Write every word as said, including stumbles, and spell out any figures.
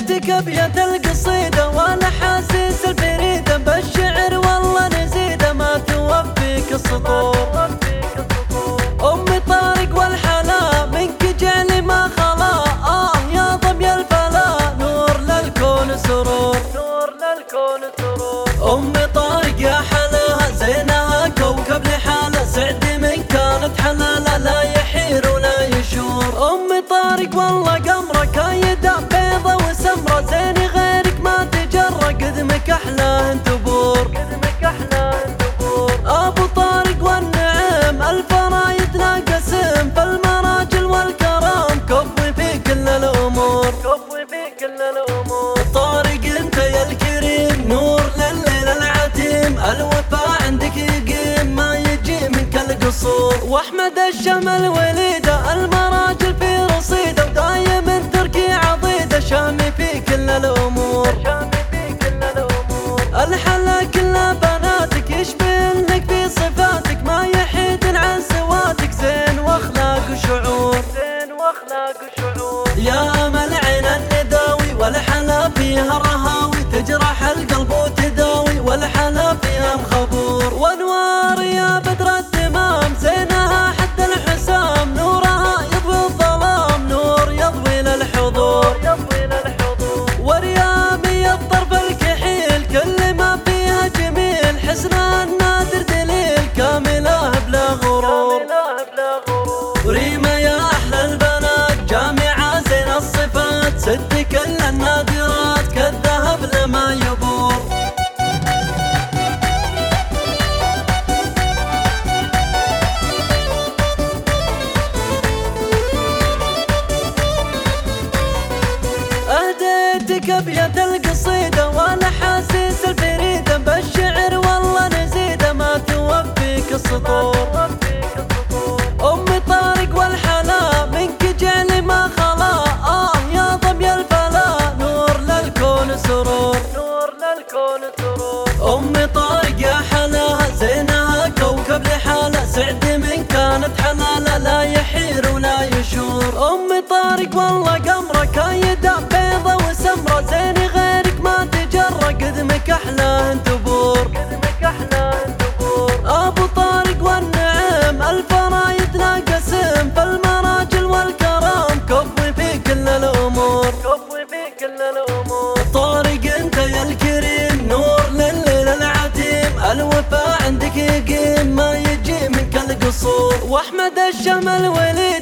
أهديتك أبيات القصيدة والأحاسيس الفريدة، بالشعر والله نزيدة ما توفيك السطور. أمي طارق والحلا منك جعلي ما خلا، آه يا ضمي الفلا نور للكون سرور، نور للكون سرور. أمي طارق يا حلاها زينها كوكب لحالة، سعد من كانت حلالة لا يحير ولا يشور. أمي طارق والله قمرة كايدة بيضة وسمرة، زيني غيرك ما تجرى قدمك أحلى تبور، قدمك أحلى تبور. أبو طارق والنعم الفرايد لا قسم، فالمراجل والكرام كفوي في كل الأمور، كفوي في كل الأمور. طارق انت يا الكريم نور لليل العتيم، الوفاء عندك يقيم ما يجي منك القصور. واحمد الشمل وليده المراجل في رصيده، ودايم تركي عضيده شامي في كل الأمور، شامي في كل الأمور. الحلا كلها بناتك يشبهنك في صفاتك، ما يحيد عن سواتك زين واخلاق وشعور، زين واخلاق وشعور. يا امل عين النداوي والحلا فيها رهاوي، تجرح القلب وتداوي والحلا فيها مخبور. وانوار يا بدر التمام زينها حد الحسام، نورها يضوي الظلام نور يضوي للحضور، يضوي للحضور. وريامي الطرف الكحيل كل ما فيها جميل، حسنها النادر دليل كامله بلا غرور، كامله بلا غرور. وريمة يا احلى البنات جامعة زين الصفات، ست كل النادرات كالذهب لما يبور. أهديتك أبيات القصيدة والأحاسيس الفريدة، بالشعر والله نزيدة ما توفيك السطور. أمي طارق والحلا منك جعلي ما خلا، آه يا ضمي الفلا نور للكون سرور، نور للكون سرور. أمي طارق يا حلاها زينها كوكب لحالة، سعد من كانت حلالة لا يحير ولا يشور. أمي طارق والله قمرة كايدة بيضة وسمرة، زيني غيرك ما تجرى قدمك أحلى تبور، قدمك أحلى تبور. أبو طارق والنعم الفرايد لا قسم، فالمراجل والكرام كفوي في كل الأمور، كفوي في كل الأمور. طارق انت يا الكريم نور لليل العتيم، الوفاء عندك يقيم ما يجي منك القصور. واحمد الشمل وليد